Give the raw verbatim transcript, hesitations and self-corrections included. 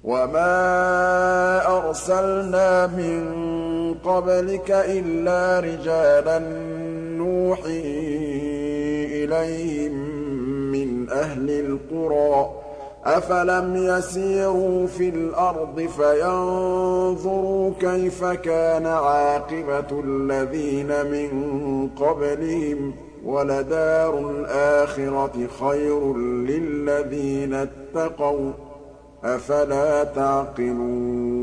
وَمَا أَرْسَلْنَا مِن قَبْلِكَ إِلَّا رِجَالًا نُّوحِي إِلَيْهِم مِّنْ أَهْلِ الْقُرَىٰ ۗ أَفَلَمْ يَسِيرُوا فِي الْأَرْضِ فَيَنظُرُوا كَيْفَ كَانَ عَاقِبَةُ الَّذِينَ مِن قَبْلِهِمْ ۗ وَلَدَارُ الْآخِرَةِ خَيْرٌ لِّلَّذِينَ اتَّقَوْا ۗ أَفَلَا تَعْقِلُونَ